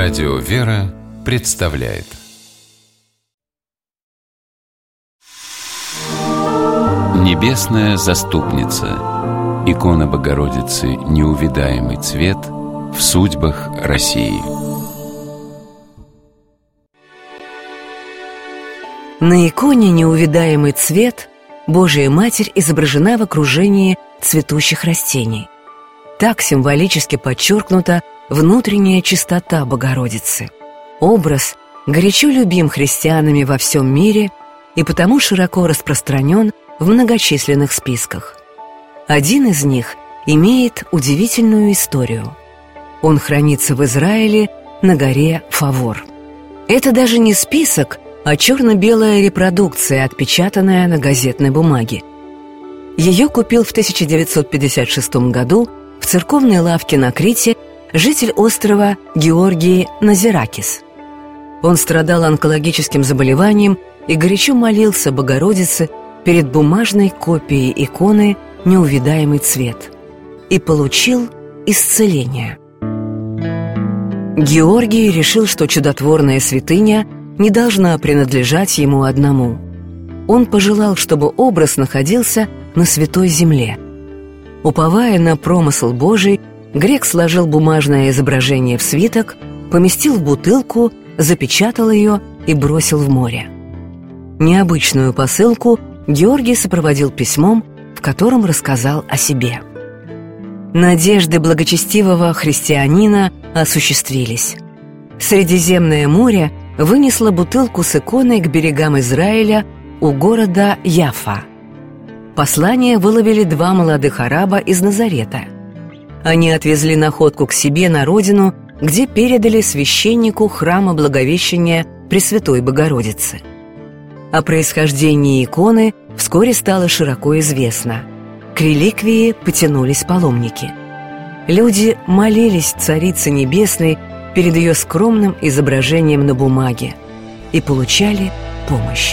Радио «Вера» представляет Небесная заступница. Икона Богородицы «Неувидаемый цвет» в судьбах России. На иконе «Неувидаемый цвет» Божия Матерь изображена в окружении цветущих растений. Так символически подчеркнута внутренняя чистота Богородицы. Образ горячо любим христианами во всем мире и потому широко распространен в многочисленных списках. Один из них имеет удивительную историю. Он хранится в Израиле на горе Фавор. Это даже не список, а черно-белая репродукция, отпечатанная на газетной бумаге. Ее купил в 1956 году в церковной лавке на Крите житель острова Георгий Назиракис. Он страдал онкологическим заболеванием и горячо молился Богородице перед бумажной копией иконы «Неувидаемый цвет» и получил исцеление. Георгий решил, что чудотворная святыня не должна принадлежать ему одному. Он пожелал, чтобы образ находился на Святой Земле. Уповая на промысл Божий, грек сложил бумажное изображение в свиток, поместил в бутылку, запечатал ее и бросил в море. Необычную посылку Георгий сопроводил письмом, в котором рассказал о себе. Надежды благочестивого христианина осуществились. Средиземное море вынесло бутылку с иконой к берегам Израиля у города Яффа. Послание выловили два молодых араба из Назарета. Они отвезли находку к себе на родину, где передали священнику храма Благовещения Пресвятой Богородицы. О происхождении иконы вскоре стало широко известно. К реликвии потянулись паломники. Люди молились Царице Небесной перед ее скромным изображением на бумаге и получали помощь.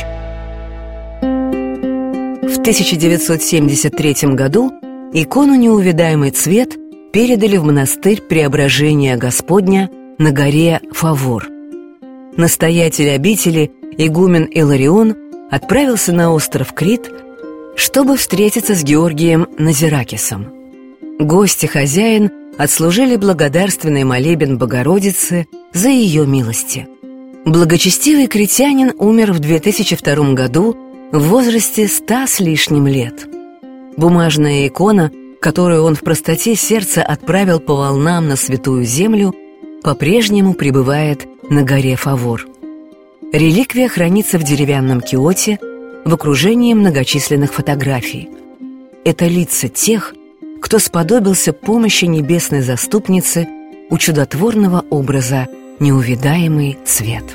В 1973 году икону «Неувидаемый цвет» передали в монастырь Преображения Господня на горе Фавор. Настоятель обители, игумен Иларион, отправился на остров Крит, чтобы встретиться с Георгием Назиракисом. Гость и хозяин отслужили благодарственный молебен Богородице за ее милости. Благочестивый критянин умер в 2002 году в возрасте 100 с лишним лет. Бумажная икона, которую он в простоте сердца отправил по волнам на Святую Землю, по-прежнему пребывает на горе Фавор. Реликвия хранится в деревянном киоте в окружении многочисленных фотографий. Это лица тех, кто сподобился помощи небесной заступницы у чудотворного образа «Неувидаемый цвет».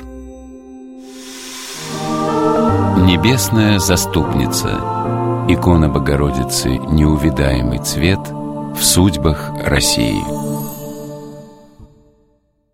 Небесная заступница. Икона Богородицы «Неувидаемый цвет» в судьбах России.